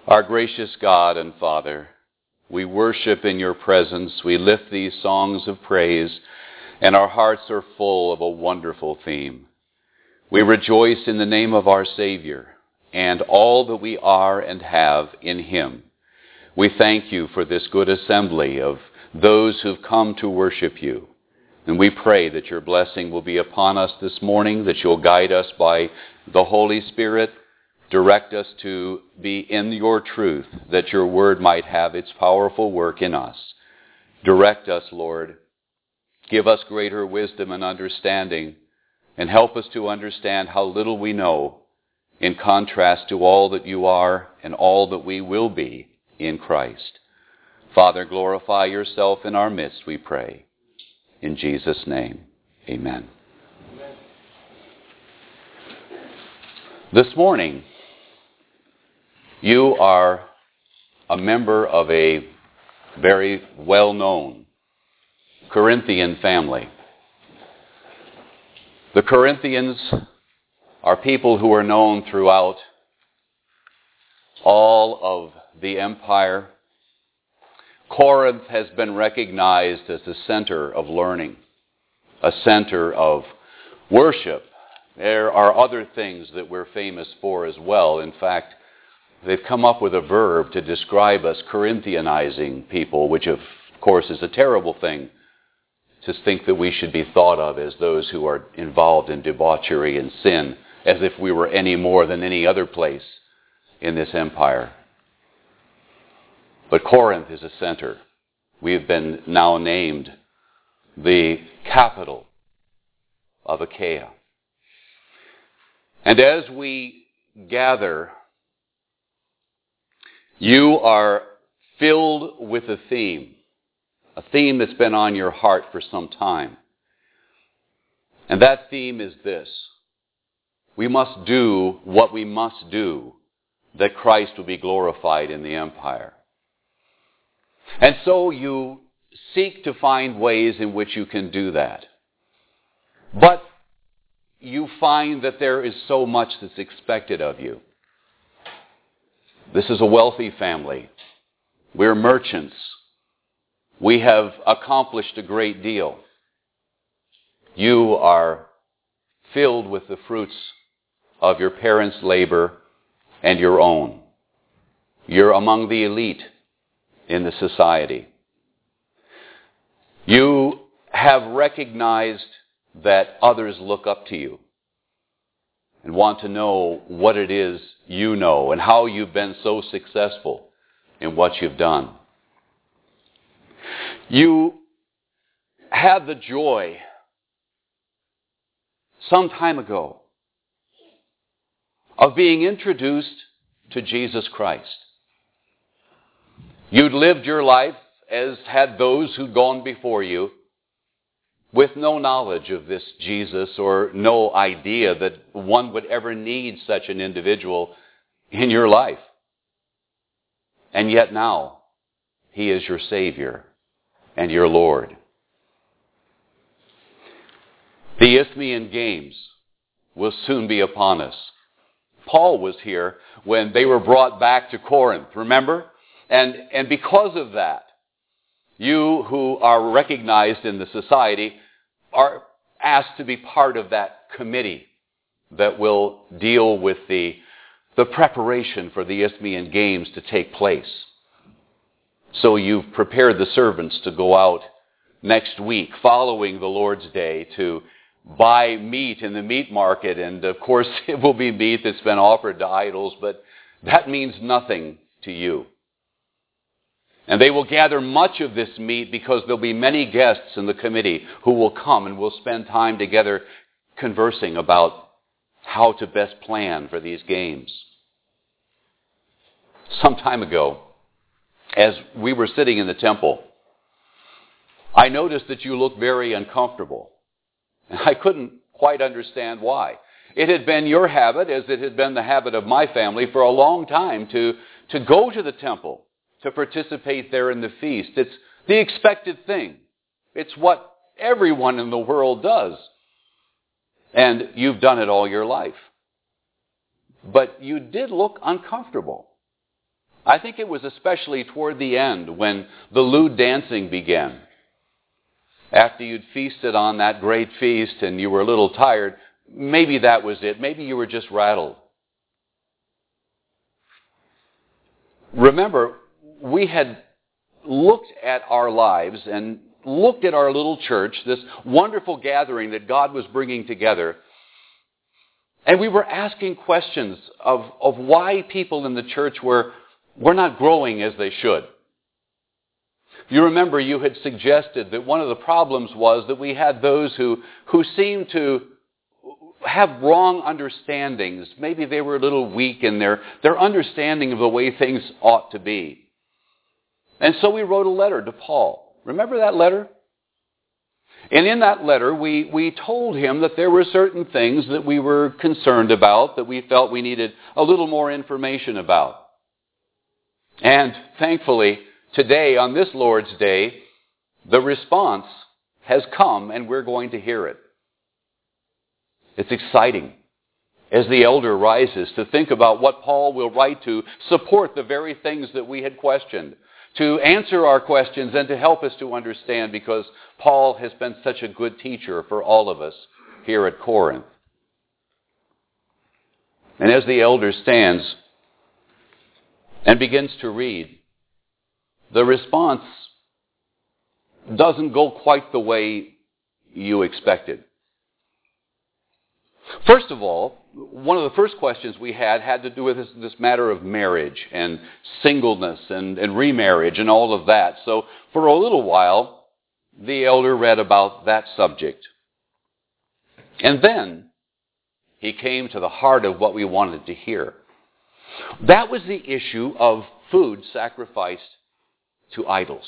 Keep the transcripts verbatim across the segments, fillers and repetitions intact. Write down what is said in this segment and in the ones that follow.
Our gracious God and Father, we worship in your presence. We lift these songs of praise, and our hearts are full of a wonderful theme. We rejoice in the name of our Savior and all that we are and have in him. We thank you for this good assembly of those who've come to worship you. And we pray that your blessing will be upon us this morning, that you'll guide us by the Holy Spirit, direct us to be in your truth, that your word might have its powerful work in us. Direct us, Lord. Give us greater wisdom and understanding, and help us to understand how little we know in contrast to all that you are and all that we will be in Christ. Father, glorify yourself in our midst, we pray. In Jesus' name, amen. Amen. This morning, you are a member of a very well-known Corinthian family. The Corinthians are people who are known throughout all of the empire. Corinth has been recognized as a center of learning, a center of worship. There are other things that we're famous for as well. In fact, they've come up with a verb to describe us Corinthianizing people, which of course is a terrible thing to think that we should be thought of as those who are involved in debauchery and sin, as if we were any more than any other place in this empire. But Corinth is a center. We have been now named the capital of Achaia. And as we gather, you are filled with a theme, a theme that's been on your heart for some time. And that theme is this: we must do what we must do that Christ will be glorified in the empire. And so you seek to find ways in which you can do that. But you find that there is so much that's expected of you. This is a wealthy family. We're merchants. We have accomplished a great deal. You are filled with the fruits of your parents' labor and your own. You're among the elite in the society. You have recognized that others look up to you and want to know what it is you know and how you've been so successful in what you've done. You had the joy some time ago of being introduced to Jesus Christ. You'd lived your life, as had those who'd gone before you, with no knowledge of this Jesus or no idea that one would ever need such an individual in your life. And yet now, he is your Savior and your Lord. The Isthmian Games will soon be upon us. Paul was here when they were brought back to Corinth, remember? And, and because of that, you who are recognized in the society are asked to be part of that committee that will deal with the, the preparation for the Isthmian Games to take place. So you've prepared the servants to go out next week, following the Lord's Day, to buy meat in the meat market. And of course, it will be meat that's been offered to idols, but that means nothing to you. And they will gather much of this meat because there'll be many guests in the committee who will come and will spend time together conversing about how to best plan for these games. Some time ago, as we were sitting in the temple, I noticed that you looked very uncomfortable. And I couldn't quite understand why. It had been your habit, as it had been the habit of my family for a long time, to, to go to the temple, to participate there in the feast. It's the expected thing. It's what everyone in the world does. And you've done it all your life. But you did look uncomfortable. I think it was especially toward the end when the lewd dancing began. After you'd feasted on that great feast and you were a little tired, maybe that was it. Maybe you were just rattled. Remember, we had looked at our lives and looked at our little church, this wonderful gathering that God was bringing together, and we were asking questions of, of why people in the church were, were not growing as they should. You remember you had suggested that one of the problems was that we had those who, who seemed to have wrong understandings. Maybe they were a little weak in their, their understanding of the way things ought to be. And so we wrote a letter to Paul. Remember that letter? And in that letter, we, we told him that there were certain things that we were concerned about, that we felt we needed a little more information about. And thankfully, today, on this Lord's Day, the response has come, and we're going to hear it. It's exciting as the elder rises to think about what Paul will write to support the very things that we had questioned, to answer our questions and to help us to understand, because Paul has been such a good teacher for all of us here at Corinth. And as the elder stands and begins to read, the response doesn't go quite the way you expected. First of all, one of the first questions we had had to do with this, this matter of marriage and singleness and, and remarriage and all of that. So for a little while, the elder read about that subject. And then he came to the heart of what we wanted to hear. That was the issue of food sacrificed to idols.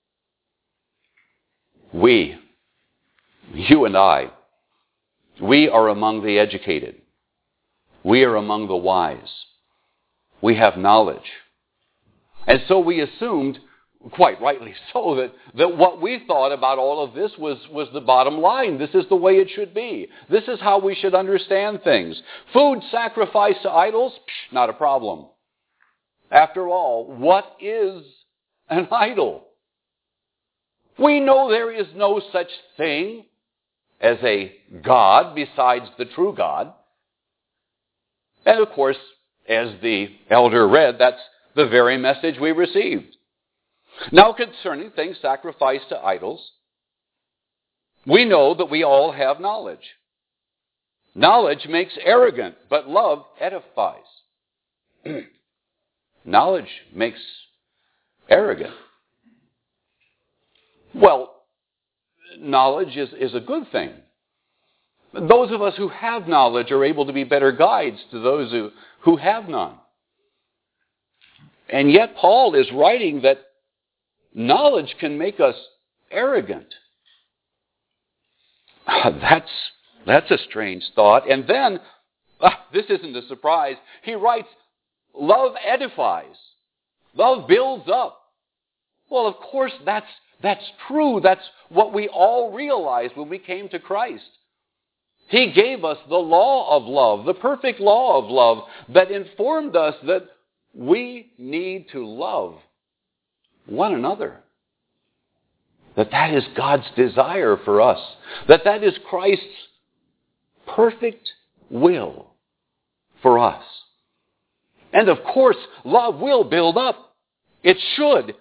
We, you and I, we are among the educated. We are among the wise. We have knowledge. And so we assumed, quite rightly so, that, that what we thought about all of this was, was the bottom line. This is the way it should be. This is how we should understand things. Food sacrificed to idols? Psh, not a problem. After all, what is an idol? We know there is no such thing as a God besides the true God. And of course, as the elder read, that's the very message we received. Now concerning things sacrificed to idols, we know that we all have knowledge. Knowledge makes arrogant, but love edifies. Knowledge makes arrogant. Well, knowledge is, is a good thing. Those of us who have knowledge are able to be better guides to those who, who have none. And yet Paul is writing that knowledge can make us arrogant. That's, that's a strange thought. And then, ah, this isn't a surprise, he writes, love edifies. Love builds up. Well, of course, that's That's true. That's what we all realized when we came to Christ. He gave us the law of love, the perfect law of love that informed us that we need to love one another. That that is God's desire for us. That that is Christ's perfect will for us. And of course, love will build up. It should.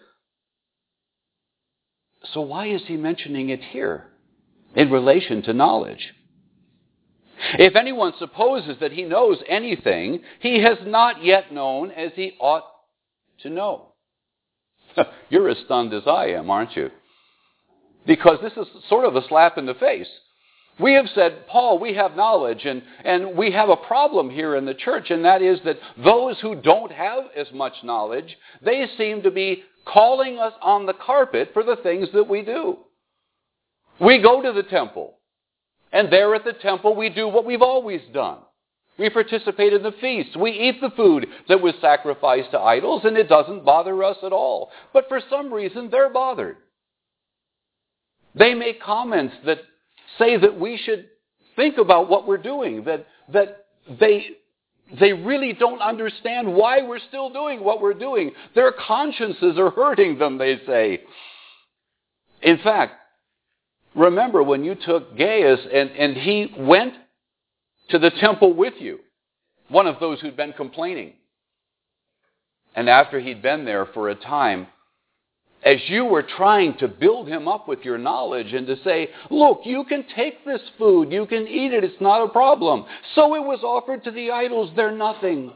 So why is he mentioning it here in relation to knowledge? If anyone supposes that he knows anything, he has not yet known as he ought to know. You're as stunned as I am, aren't you? Because this is sort of a slap in the face. We have said, Paul, we have knowledge, and, and we have a problem here in the church, and that is that those who don't have as much knowledge, they seem to be calling us on the carpet for the things that we do. We go to the temple, and there at the temple we do what we've always done. We participate in the feast. We eat the food that was sacrificed to idols, and it doesn't bother us at all. But for some reason, they're bothered. They make comments that say that we should think about what we're doing, that, that they they really don't understand why we're still doing what we're doing. Their consciences are hurting them, they say. In fact, remember when you took Gaius and, and he went to the temple with you, one of those who'd been complaining. And after he'd been there for a time, as you were trying to build him up with your knowledge and to say, look, you can take this food, you can eat it, it's not a problem. So it was offered to the idols, they're nothing.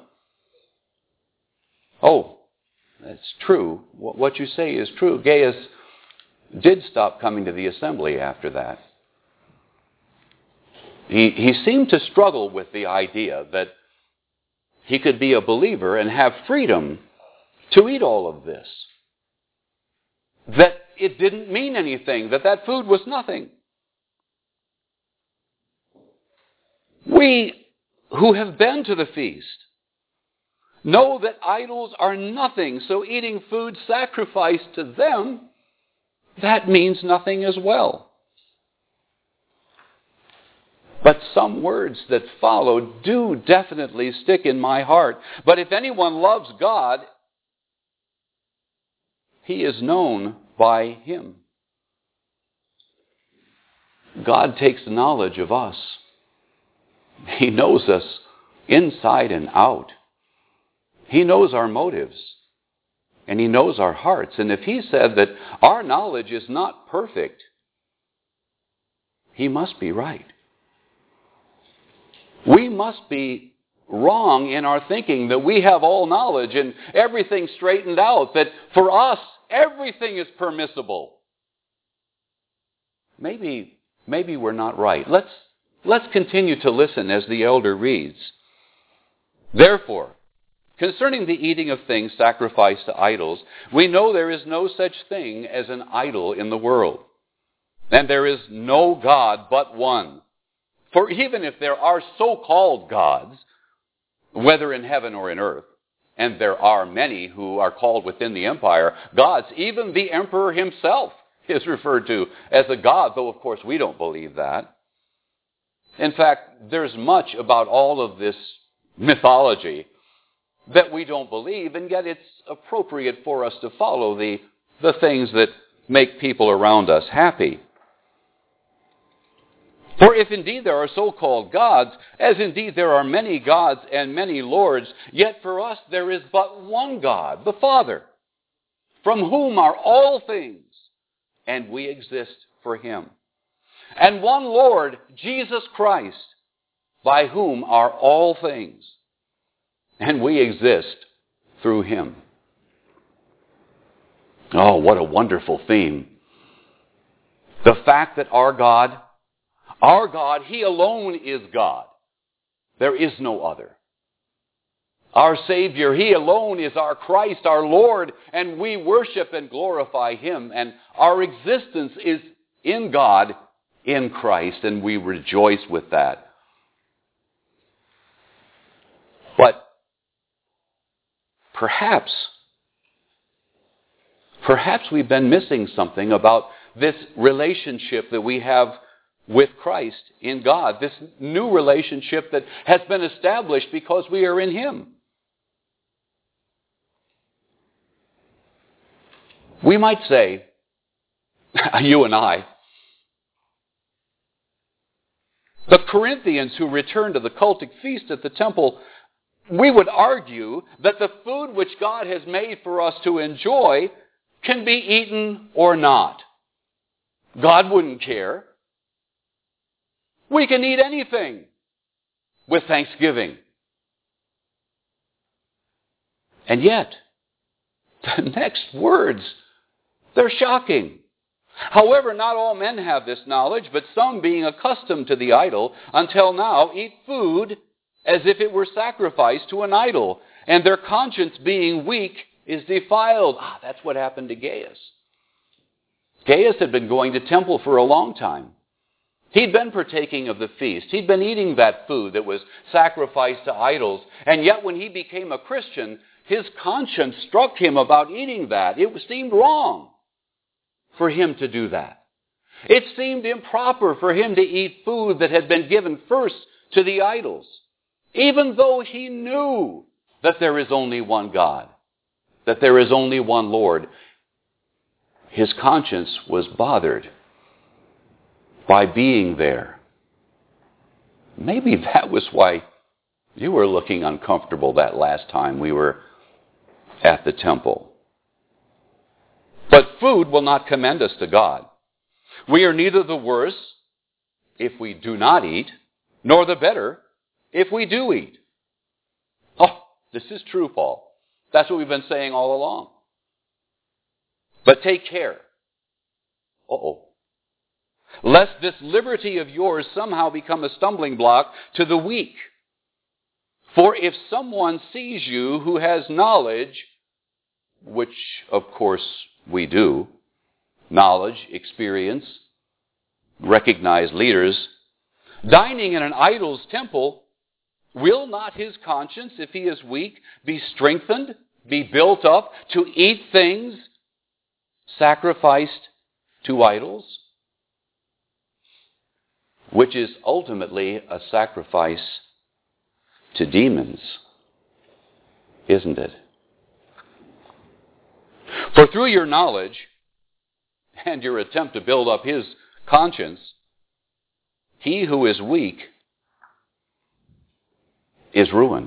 Oh, that's true. What you say is true. Gaius did stop coming to the assembly after that. He, he seemed to struggle with the idea that he could be a believer and have freedom to eat all of this. That it didn't mean anything, that that food was nothing. We who have been to the feast know that idols are nothing, so eating food sacrificed to them, that means nothing as well. But some words that follow do definitely stick in my heart. But if anyone loves God, he is known by him. God takes knowledge of us. He knows us inside and out. He knows our motives. And he knows our hearts. And if he said that our knowledge is not perfect, he must be right. We must be wrong in our thinking that we have all knowledge and everything straightened out, that for us, everything is permissible. Maybe, maybe we're not right. Let's, let's continue to listen as the elder reads. Therefore, concerning the eating of things sacrificed to idols, we know there is no such thing as an idol in the world. And there is no God but one. For even if there are so-called gods, whether in heaven or in earth, and there are many who are called within the empire gods, even the emperor himself is referred to as a god, though of course we don't believe that. In fact, there's much about all of this mythology that we don't believe, and yet it's appropriate for us to follow the, the things that make people around us happy. For if indeed there are so-called gods, as indeed there are many gods and many lords, yet for us there is but one God, the Father, from whom are all things, and we exist for him. And one Lord, Jesus Christ, by whom are all things, and we exist through him. Oh, what a wonderful theme. The fact that our God, our God, he alone is God. There is no other. Our Savior, he alone is our Christ, our Lord, and we worship and glorify him. And our existence is in God, in Christ, and we rejoice with that. But perhaps, perhaps we've been missing something about this relationship that we have with Christ in God, this new relationship that has been established because we are in him. We might say, you and I, the Corinthians who returned to the cultic feast at the temple, we would argue that the food which God has made for us to enjoy can be eaten or not. God wouldn't care. We can eat anything with thanksgiving. And yet, the next words, they're shocking. However, not all men have this knowledge, but some, being accustomed to the idol until now, eat food as if it were sacrificed to an idol, and their conscience being weak is defiled. Ah, that's what happened to Gaius. Gaius had been going to temple for a long time. He'd been partaking of the feast. He'd been eating that food that was sacrificed to idols. And yet when he became a Christian, his conscience struck him about eating that. It seemed wrong for him to do that. It seemed improper for him to eat food that had been given first to the idols. even though he knew that there is only one God, that there is only one Lord, his conscience was bothered by being there. Maybe that was why you were looking uncomfortable that last time we were at the temple. But food will not commend us to God. We are neither the worse if we do not eat, nor the better if we do eat. Oh, this is true, Paul. That's what we've been saying all along. But take care. Uh-oh. Lest this liberty of yours somehow become a stumbling block to the weak. For if someone sees you who has knowledge, which of course we do, knowledge, experience, recognized leaders, dining in an idol's temple, will not his conscience, if he is weak, be strengthened, be built up to eat things sacrificed to idols? Which is ultimately a sacrifice to demons, isn't it? For through your knowledge and your attempt to build up his conscience, he who is weak is ruined.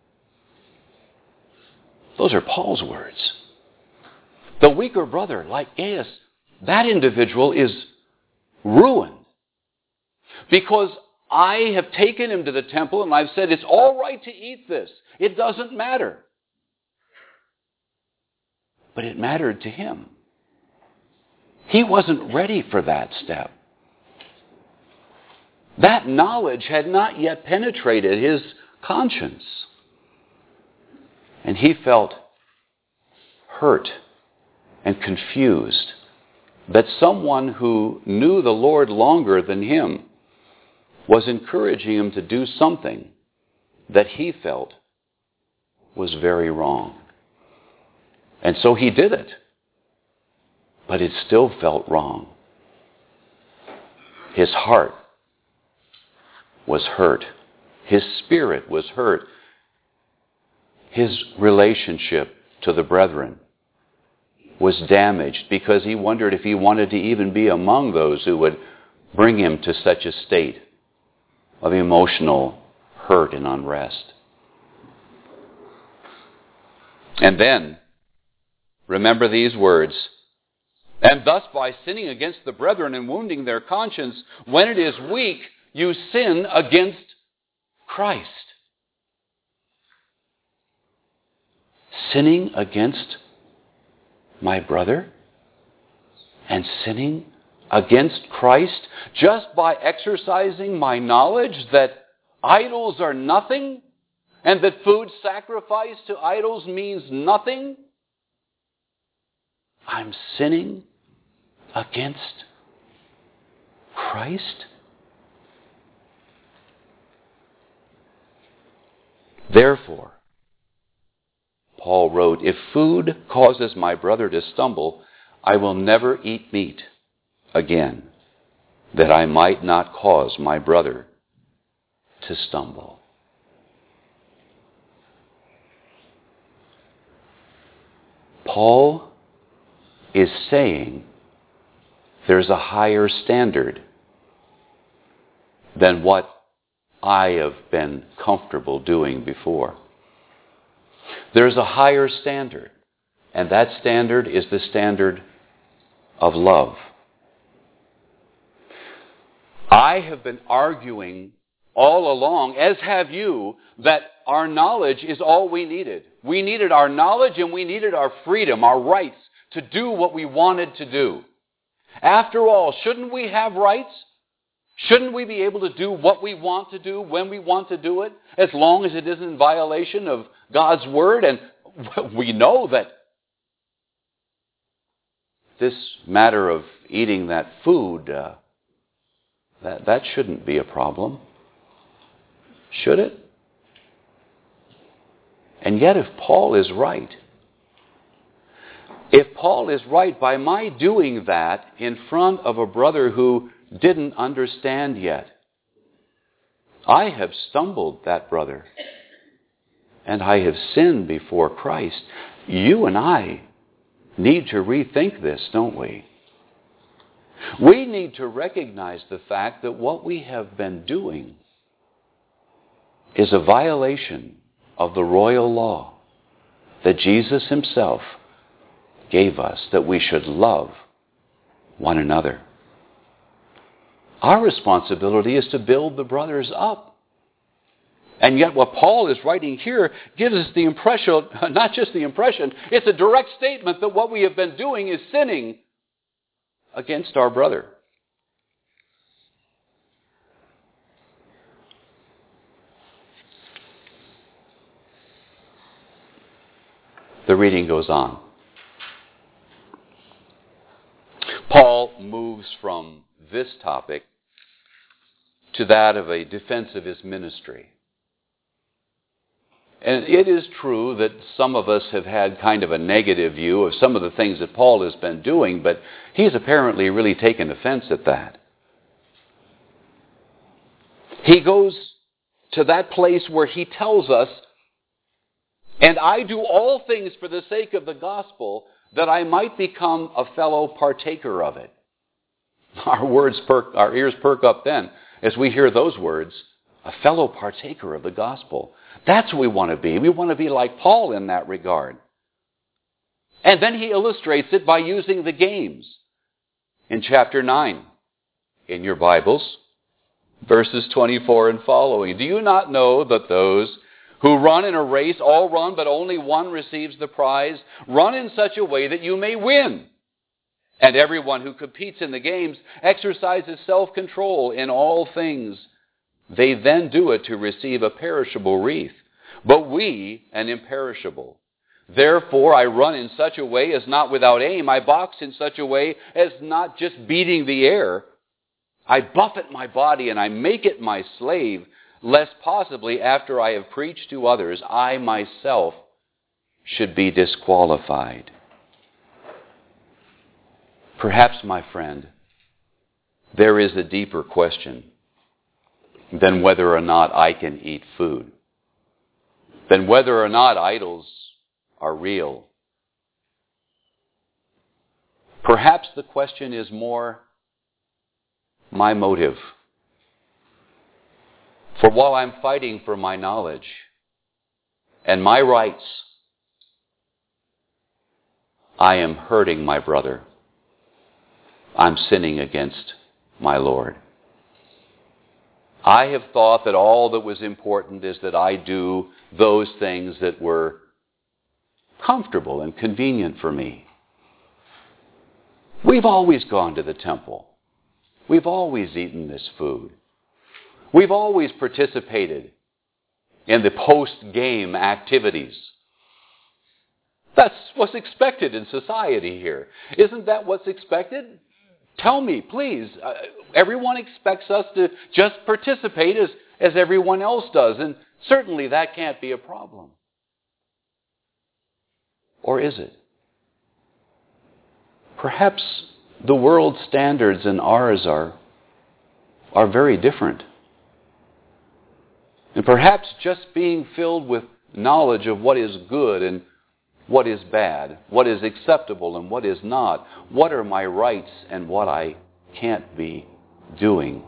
Those are Paul's words. The weaker brother, like Gaius, that individual is ruined. Because I have taken him to the temple and I've said, it's all right to eat this. It doesn't matter. But it mattered to him. He wasn't ready for that step. That knowledge had not yet penetrated his conscience. And he felt hurt and confused that someone who knew the Lord longer than him was encouraging him to do something that he felt was very wrong. And so he did it. But it still felt wrong. His heart was hurt. His spirit was hurt. His relationship to the brethren was damaged because he wondered if he wanted to even be among those who would bring him to such a state of emotional hurt and unrest. And then, remember these words, and thus by sinning against the brethren and wounding their conscience, when it is weak, you sin against Christ. Sinning against my brother and sinning against Christ just by exercising my knowledge that idols are nothing and that food sacrificed to idols means nothing? I'm sinning against Christ? Therefore, Paul wrote, if food causes my brother to stumble, I will never eat meat again, that I might not cause my brother to stumble. Paul is saying there's a higher standard than what I have been comfortable doing before. There's a higher standard, and that standard is the standard of love. I have been arguing all along, as have you, that our knowledge is all we needed. We needed our knowledge and we needed our freedom, our rights to do what we wanted to do. After all, shouldn't we have rights? Shouldn't we be able to do what we want to do when we want to do it, as long as it isn't in violation of God's word? And we know that this matter of eating that food, uh, that, that shouldn't be a problem. Should it? And yet if Paul is right, if Paul is right by my doing that in front of a brother who didn't understand yet, I have stumbled, that brother, and I have sinned before Christ. You and I need to rethink this, don't we? We need to recognize the fact that what we have been doing is a violation of the royal law that Jesus himself gave us, that we should love one another. Our responsibility is to build the brothers up. And yet what Paul is writing here gives us the impression, not just the impression, it's a direct statement that what we have been doing is sinning against our brother. The reading goes on. Paul moves from this topic to that of a defense of his ministry. And it is true that some of us have had kind of a negative view of some of the things that Paul has been doing, but he's apparently really taken offense at that. He goes to that place where he tells us, and I do all things for the sake of the gospel, that I might become a fellow partaker of it. Our words perk, our ears perk up then as we hear those words, a fellow partaker of the gospel. That's what we want to be. We want to be like Paul in that regard. And then he illustrates it by using the games in chapter nine in your Bibles, verses twenty-four and following. Do you not know that those who run in a race all run, but only one receives the prize? Run in such a way that you may win. And everyone who competes in the games exercises self-control in all things. They then do it to receive a perishable wreath, but we an imperishable. Therefore I run in such a way as not without aim. I box in such a way as not just beating the air. I buffet my body and I make it my slave, lest possibly after I have preached to others, I myself should be disqualified. Perhaps, my friend, there is a deeper question than whether or not I can eat food, than whether or not idols are real. Perhaps the question is more my motive. For while I'm fighting for my knowledge and my rights, I am hurting my brother. I'm sinning against my Lord. I have thought that all that was important is that I do those things that were comfortable and convenient for me. We've always gone to the temple. We've always eaten this food. We've always participated in the post-game activities. That's what's expected in society here. Isn't that what's expected? Tell me, please. Uh, everyone expects us to just participate as, as everyone else does, and certainly that can't be a problem. Or is it? Perhaps the world's standards and ours are, are very different. And perhaps just being filled with knowledge of what is good and what is bad, what is acceptable and what is not, what are my rights and what I can't be doing.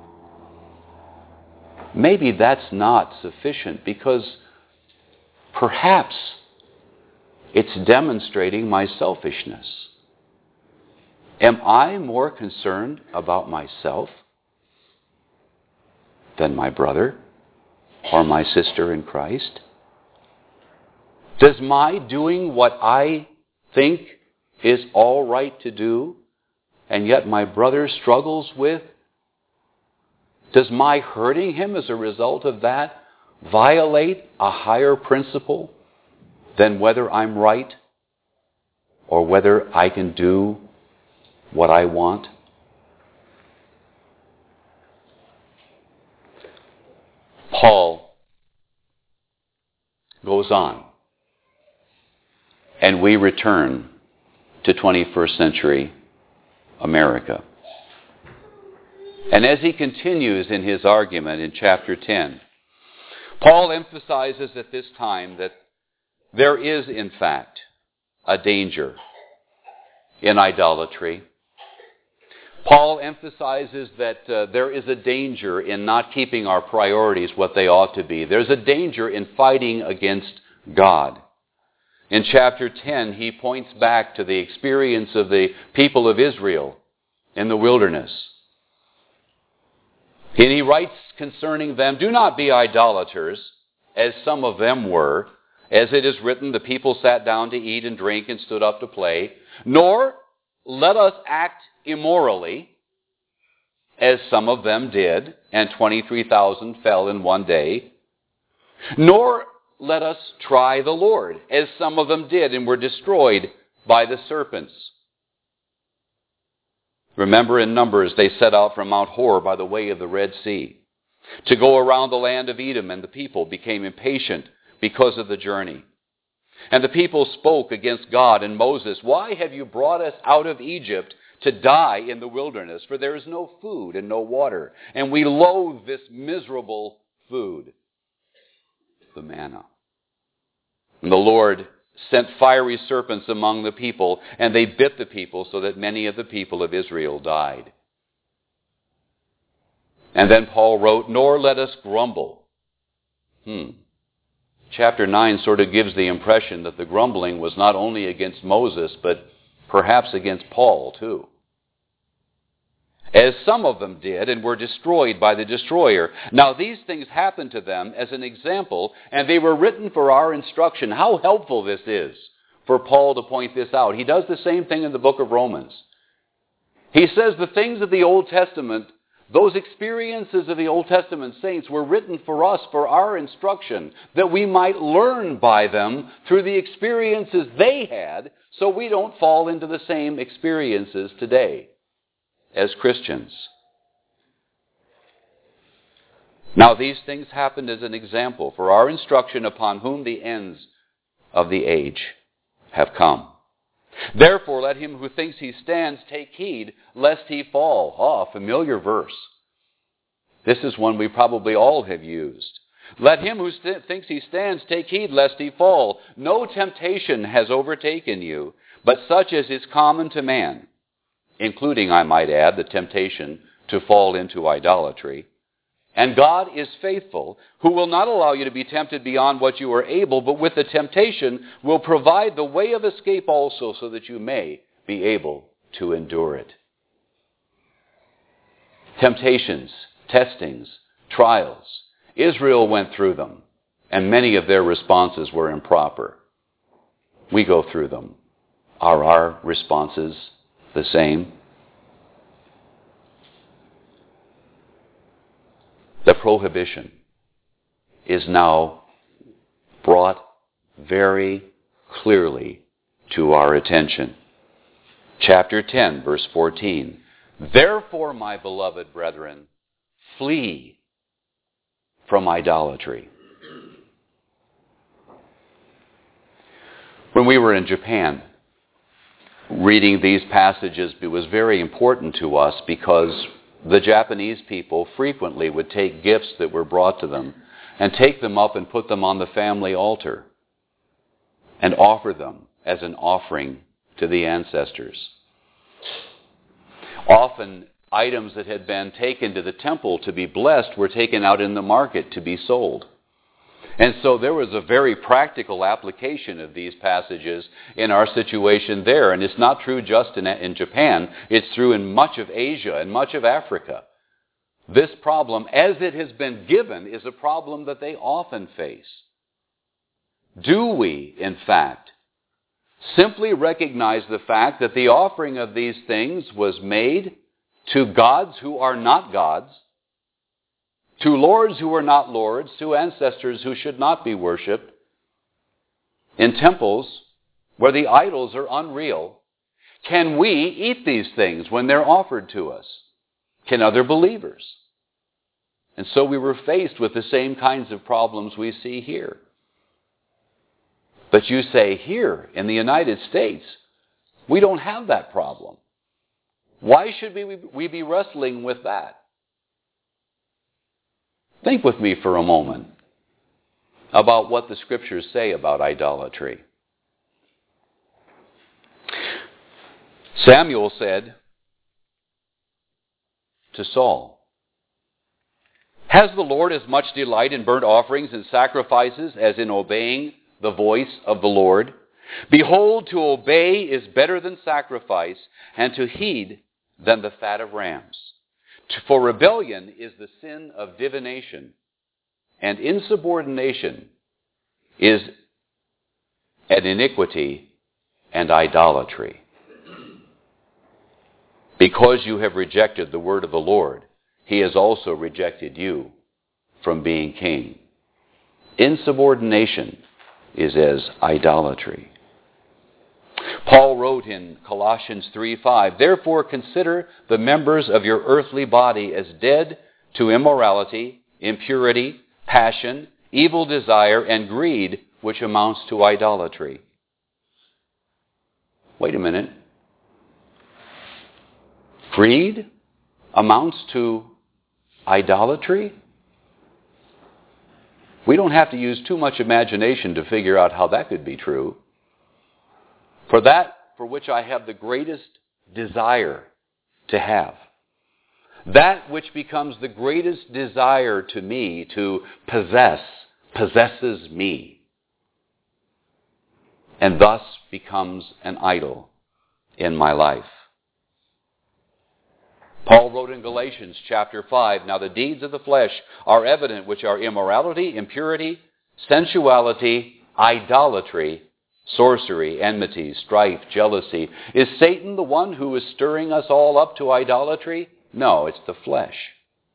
Maybe that's not sufficient because perhaps it's demonstrating my selfishness. Am I more concerned about myself than my brother or my sister in Christ? Does my doing what I think is all right to do, and yet my brother struggles with, does my hurting him as a result of that violate a higher principle than whether I'm right or whether I can do what I want? Paul goes on, and we return to twenty-first century America. And as he continues in his argument in chapter ten, Paul emphasizes at this time that there is, in fact, a danger in idolatry. Paul emphasizes that uh, there is a danger in not keeping our priorities what they ought to be. There's a danger in fighting against God. In chapter ten, he points back to the experience of the people of Israel in the wilderness. And he writes concerning them, "Do not be idolaters, as some of them were. As it is written, the people sat down to eat and drink and stood up to play. Nor let us act immorally, as some of them did, and twenty-three thousand fell in one day. Nor let us try the Lord, as some of them did and were destroyed by the serpents." Remember, in Numbers, they set out from Mount Hor by the way of the Red Sea to go around the land of Edom, and the people became impatient because of the journey. And the people spoke against God and Moses, "Why have you brought us out of Egypt to die in the wilderness? For there is no food and no water, and we loathe this miserable food," the manna. And the Lord sent fiery serpents among the people, and they bit the people so that many of the people of Israel died. And then Paul wrote, "Nor let us grumble." Hmm. Chapter nine sort of gives the impression that the grumbling was not only against Moses, but perhaps against Paul too. "As some of them did and were destroyed by the destroyer. Now these things happened to them as an example, and they were written for our instruction." How helpful this is for Paul to point this out. He does the same thing in the book of Romans. He says the things of the Old Testament, those experiences of the Old Testament saints, were written for us for our instruction, that we might learn by them through the experiences they had, so we don't fall into the same experiences today as Christians. Now these things happened as an example for our instruction, upon whom the ends of the age have come. "Therefore let him who thinks he stands take heed lest he fall." Ah, familiar verse. This is one we probably all have used. "Let him who st- thinks he stands take heed lest he fall. No temptation has overtaken you, but such as is common to man," including, I might add, the temptation to fall into idolatry. "And God is faithful, who will not allow you to be tempted beyond what you are able, but with the temptation will provide the way of escape also, so that you may be able to endure it." Temptations, testings, trials. Israel went through them, and many of their responses were improper. We go through them. Are our responses the same? The prohibition is now brought very clearly to our attention. Chapter ten, verse fourteen. "Therefore, my beloved brethren, flee from idolatry." When we were in Japan, reading these passages, it was very important to us because the Japanese people frequently would take gifts that were brought to them and take them up and put them on the family altar and offer them as an offering to the ancestors. Often, items that had been taken to the temple to be blessed were taken out in the market to be sold. And so there was a very practical application of these passages in our situation there. And it's not true just in, in Japan. It's true in much of Asia and much of Africa. This problem, as it has been given, is a problem that they often face. Do we, in fact, simply recognize the fact that the offering of these things was made to gods who are not gods, to lords who are not lords, to ancestors who should not be worshipped, in temples where the idols are unreal? Can we eat these things when they're offered to us? Can other believers? And so we were faced with the same kinds of problems we see here. But you say, here in the United States, we don't have that problem. Why should we, we be wrestling with that? Think with me for a moment. about what the Scriptures say about idolatry. Samuel said to Saul, "Has the Lord as much delight in burnt offerings and sacrifices as in obeying the voice of the Lord? Behold, to obey is better than sacrifice, and to heed than the fat of rams. For rebellion is the sin of divination, and insubordination is an iniquity and idolatry. Because you have rejected the word of the Lord, he has also rejected you from being king. Insubordination is as idolatry." Paul wrote in Colossians three five, "Therefore consider the members of your earthly body as dead to immorality, impurity, passion, evil desire, and greed, which amounts to idolatry." Wait a minute. Greed amounts to idolatry? We don't have to use too much imagination to figure out how that could be true. For that for which I have the greatest desire to have, that which becomes the greatest desire to me to possess, possesses me, and thus becomes an idol in my life. Paul wrote in Galatians chapter five, "Now the deeds of the flesh are evident, which are immorality, impurity, sensuality, idolatry, sorcery, enmity, strife, jealousy. Is Satan the one who is stirring us all up to idolatry? No, it's the flesh.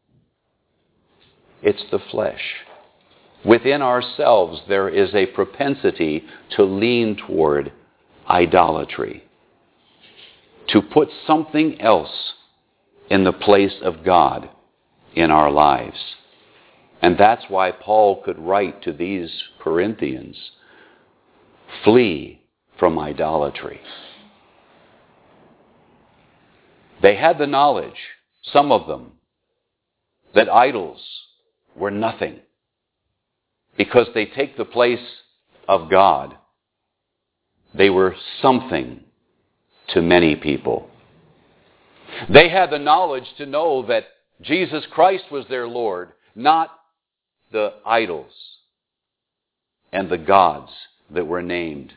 It's the flesh. Within ourselves there is a propensity to lean toward idolatry, to put something else in the place of God in our lives. And that's why Paul could write to these Corinthians, "Flee from idolatry." They had the knowledge, some of them, that idols were nothing because they take the place of God. They were something to many people. They had the knowledge to know that Jesus Christ was their Lord, not the idols and the gods that were named.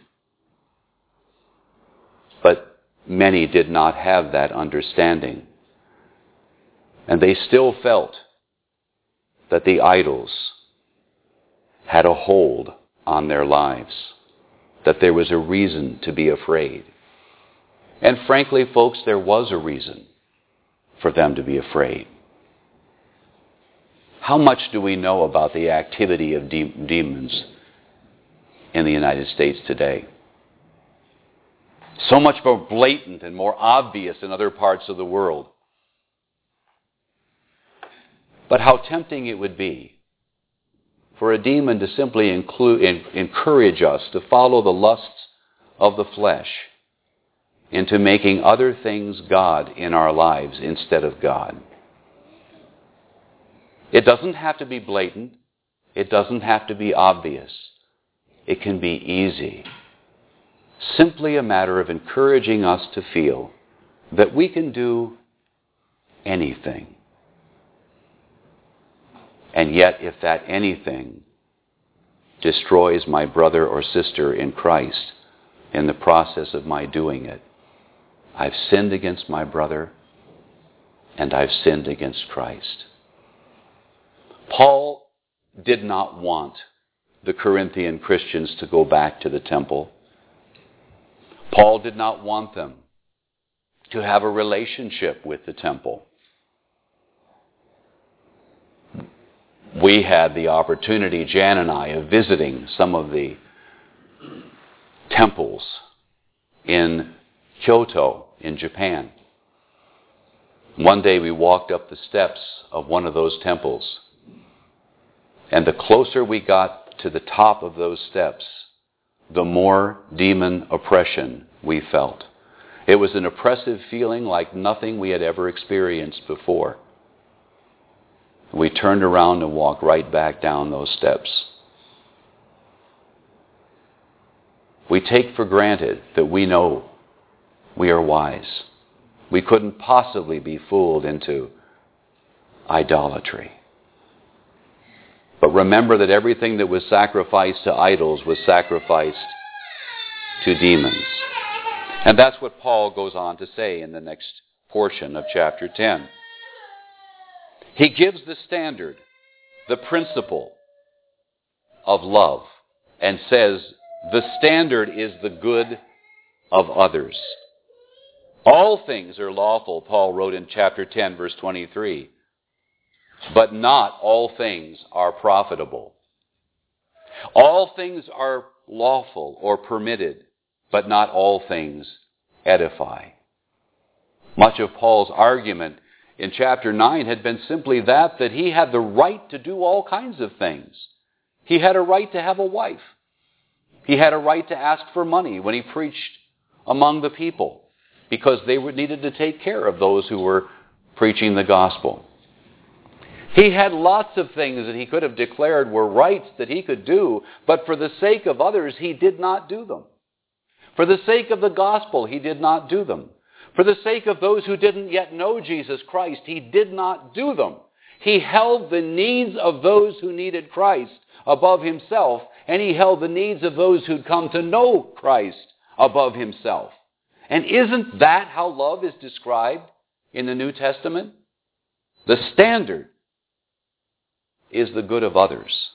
But many did not have that understanding. And they still felt that the idols had a hold on their lives, that there was a reason to be afraid. And frankly, folks, there was a reason for them to be afraid. How much do we know about the activity of de- demons in the United States today? So much more blatant and more obvious in other parts of the world. But how tempting it would be for a demon to simply include, in, encourage us to follow the lusts of the flesh into making other things God in our lives instead of God. It doesn't have to be blatant. It doesn't have to be obvious. It can be easy. Simply a matter of encouraging us to feel that we can do anything. And yet, if that anything destroys my brother or sister in Christ in the process of my doing it, I've sinned against my brother and I've sinned against Christ. Paul did not want the Corinthian Christians to go back to the temple. Paul did not want them to have a relationship with the temple. We had the opportunity, Jan and I, of visiting some of the temples in Kyoto, in Japan. One day we walked up the steps of one of those temples, and the closer we got to the top of those steps, the more demon oppression we felt. It was an oppressive feeling like nothing we had ever experienced before. We turned around and walked right back down those steps. we take for granted that we know we are wise. We couldn't possibly be fooled into idolatry. But remember that everything that was sacrificed to idols was sacrificed to demons. And that's what Paul goes on to say in the next portion of chapter ten. He gives the standard, the principle of love, and says the standard is the good of others. All things are lawful, Paul wrote in chapter ten, verse twenty-three, but not all things are profitable. All things are lawful or permitted, but not all things edify. Much of Paul's argument in chapter nine had been simply that, that he had the right to do all kinds of things. He had a right to have a wife. He had a right to ask for money when he preached among the people, because they needed to take care of those who were preaching the gospel. He had lots of things that he could have declared were rights that he could do, but for the sake of others, he did not do them. For the sake of the gospel, he did not do them. For the sake of those who didn't yet know Jesus Christ, he did not do them. He held the needs of those who needed Christ above himself, and he held the needs of those who'd come to know Christ above himself. And isn't that how love is described in the New Testament? The standard is the good of others.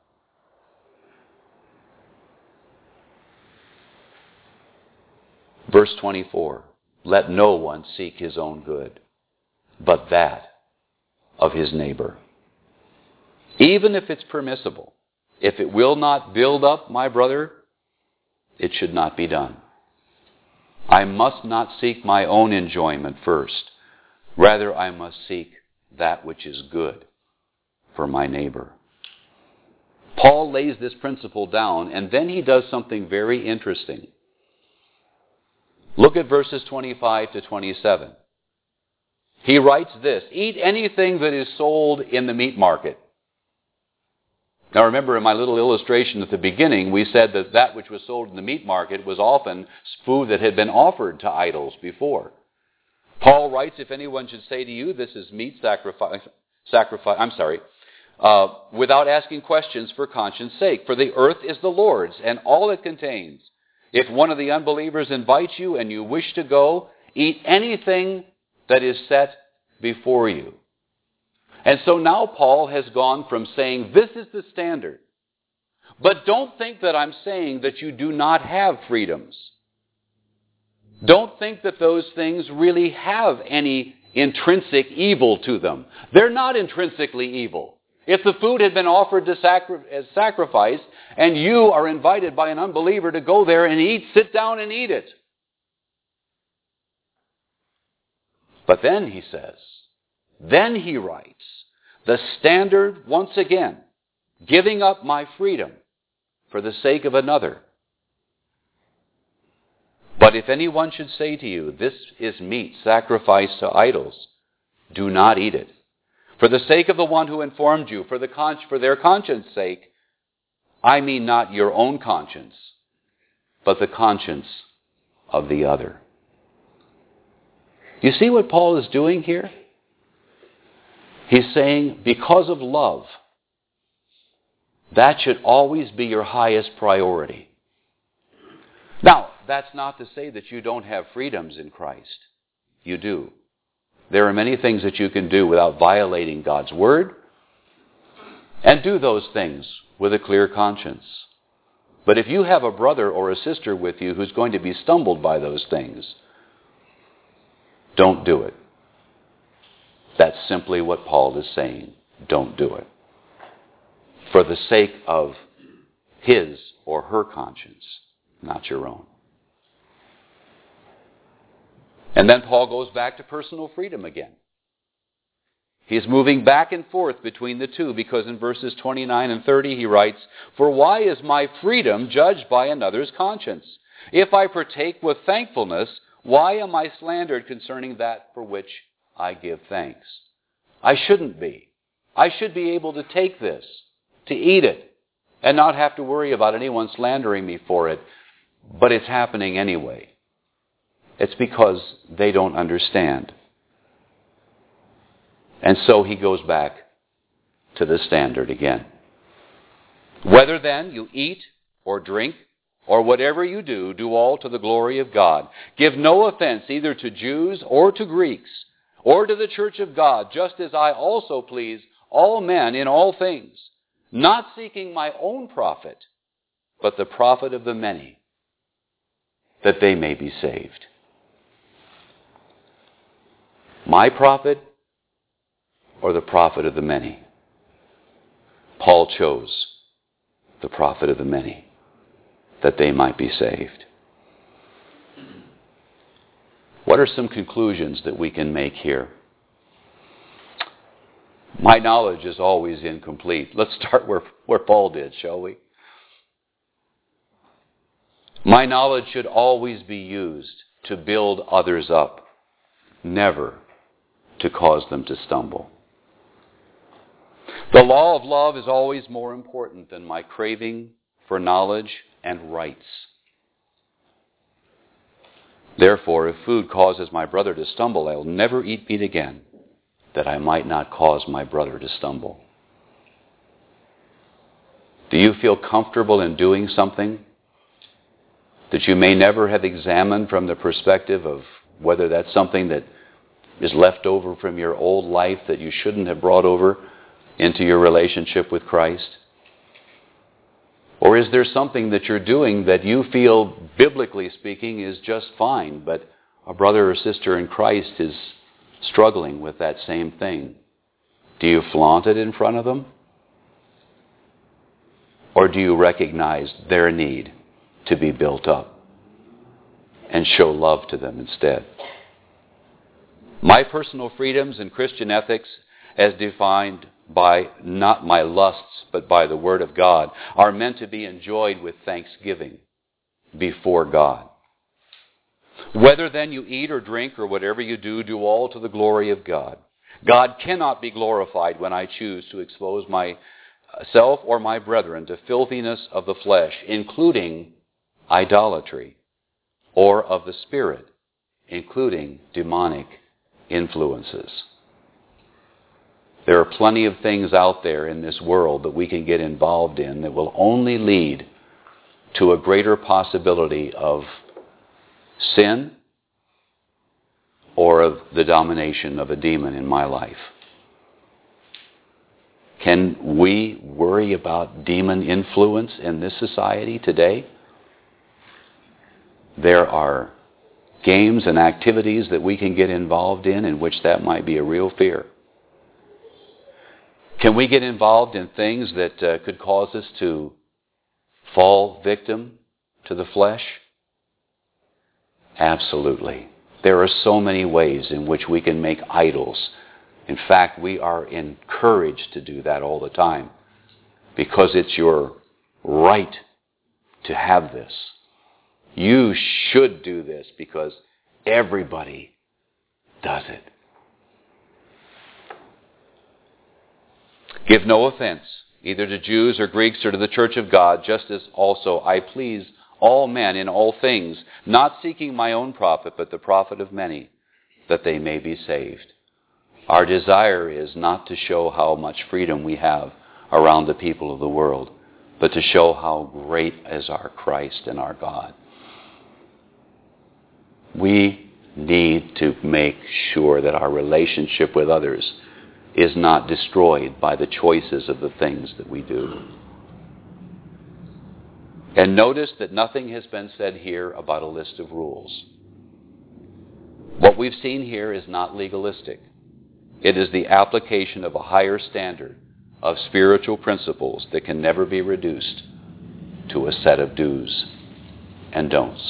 Verse twenty-four, let no one seek his own good, but that of his neighbor. Even if it's permissible, if it will not build up my brother, it should not be done. I must not seek my own enjoyment first. Rather, I must seek that which is good for my neighbor. Paul lays this principle down, and then he does something very interesting. Look at verses twenty-five to twenty-seven. He writes this, eat anything that is sold in the meat market. Now remember, in my little illustration at the beginning, we said that that which was sold in the meat market was often food that had been offered to idols before. Paul writes, if anyone should say to you, this is meat sacrifice, sacrifice I'm sorry, uh, without asking questions for conscience sake, for the earth is the Lord's and all it contains. If one of the unbelievers invites you and you wish to go, eat anything that is set before you. And so now Paul has gone from saying, this is the standard. But don't think that I'm saying that you do not have freedoms. Don't think that those things really have any intrinsic evil to them. They're not intrinsically evil. If the food had been offered to sacri- as sacrifice, and you are invited by an unbeliever to go there and eat, sit down and eat it. But then he says, then he writes, the standard, once again, giving up my freedom for the sake of another. But if anyone should say to you, this is meat sacrificed to idols, do not eat it. For the sake of the one who informed you, for, the con- for their conscience sake, I mean not your own conscience, but the conscience of the other. You see what Paul is doing here? He's saying, because of love, that should always be your highest priority. Now, that's not to say that you don't have freedoms in Christ. You do. There are many things that you can do without violating God's word, and do those things with a clear conscience. But if you have a brother or a sister with you who's going to be stumbled by those things, don't do it. That's simply what Paul is saying. Don't do it. For the sake of his or her conscience, not your own. And then Paul goes back to personal freedom again. He's moving back and forth between the two, because in verses twenty-nine and thirty he writes, for why is my freedom judged by another's conscience? If I partake with thankfulness, why am I slandered concerning that for which I give thanks? I shouldn't be. I should be able to take this, to eat it, and not have to worry about anyone slandering me for it. but it's happening anyway. It's because they don't understand. And so he goes back to the standard again. Whether then you eat or drink or whatever you do, do all to the glory of God. Give no offense either to Jews or to Greeks or to the church of God, just as I also please all men in all things, not seeking my own profit, but the profit of the many, that they may be saved. My profit or the profit of the many? Paul chose the profit of the many, that they might be saved. What are some conclusions that we can make here? My knowledge is always incomplete. Let's start where, where Paul did, shall we? My knowledge should always be used to build others up, never to cause them to stumble. The law of love is always more important than my craving for knowledge and rights. Therefore, if food causes my brother to stumble, I will never eat meat again, that I might not cause my brother to stumble. Do you feel comfortable in doing something that you may never have examined from the perspective of whether that's something that is left over from your old life that you shouldn't have brought over into your relationship with Christ? Or is there something that you're doing that you feel, biblically speaking, is just fine, but a brother or sister in Christ is struggling with that same thing? Do you flaunt it in front of them? Or do you recognize their need to be built up and show love to them instead? My personal freedoms and Christian ethics, as defined by not my lusts, but by the Word of God, are meant to be enjoyed with thanksgiving before God. Whether then you eat or drink or whatever you do, do all to the glory of God. God cannot be glorified when I choose to expose myself or my brethren to filthiness of the flesh, including idolatry, or of the spirit, including demonic influences. There are plenty of things out there in this world that we can get involved in that will only lead to a greater possibility of sin or of the domination of a demon in my life. Can we worry about demon influence in this society today? There are games and activities that we can get involved in in which that might be a real fear. Can we get involved in things that uh, could cause us to fall victim to the flesh? Absolutely. There are so many ways in which we can make idols. In fact, we are encouraged to do that all the time because it's your right to have this. You should do this because everybody does it. Give no offense, either to Jews or Greeks or to the church of God, just as also I please all men in all things, not seeking my own profit, but the profit of many, that they may be saved. Our desire is not to show how much freedom we have around the people of the world, but to show how great is our Christ and our God. We need to make sure that our relationship with others is not destroyed by the choices of the things that we do. And notice that nothing has been said here about a list of rules. What we've seen here is not legalistic. It is the application of a higher standard of spiritual principles that can never be reduced to a set of do's and don'ts.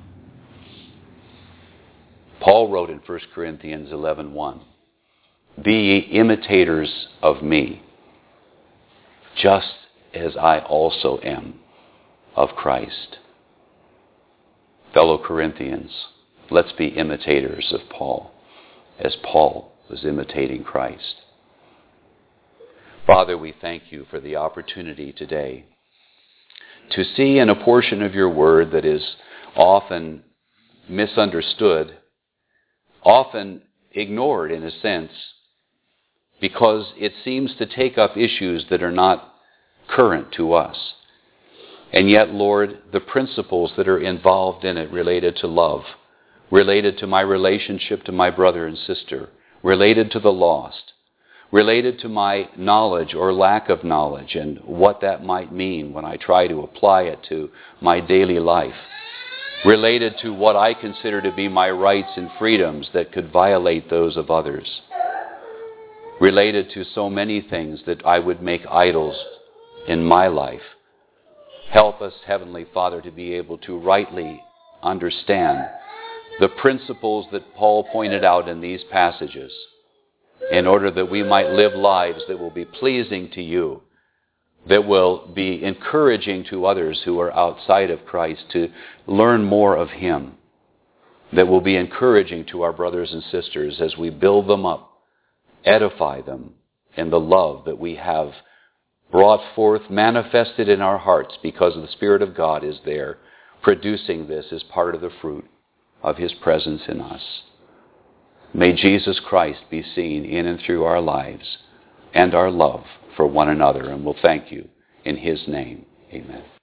Paul wrote in First Corinthians eleven one, "Be ye imitators of me, just as I also am of Christ." Fellow Corinthians, let's be imitators of Paul, as Paul was imitating Christ. Father, we thank you for the opportunity today to see in a portion of your word that is often misunderstood, often ignored in a sense, because it seems to take up issues that are not current to us. And yet, Lord, the principles that are involved in it related to love, related to my relationship to my brother and sister, related to the lost, related to my knowledge or lack of knowledge and what that might mean when I try to apply it to my daily life, related to what I consider to be my rights and freedoms that could violate those of others, related to so many things that I would make idols in my life. Help us, Heavenly Father, to be able to rightly understand the principles that Paul pointed out in these passages, in order that we might live lives that will be pleasing to you, that will be encouraging to others who are outside of Christ to learn more of Him, that will be encouraging to our brothers and sisters as we build them up, edify them in the love that we have brought forth, manifested in our hearts because the Spirit of God is there, producing this as part of the fruit of His presence in us. May Jesus Christ be seen in and through our lives and our love for one another, and we'll thank you in His name. Amen.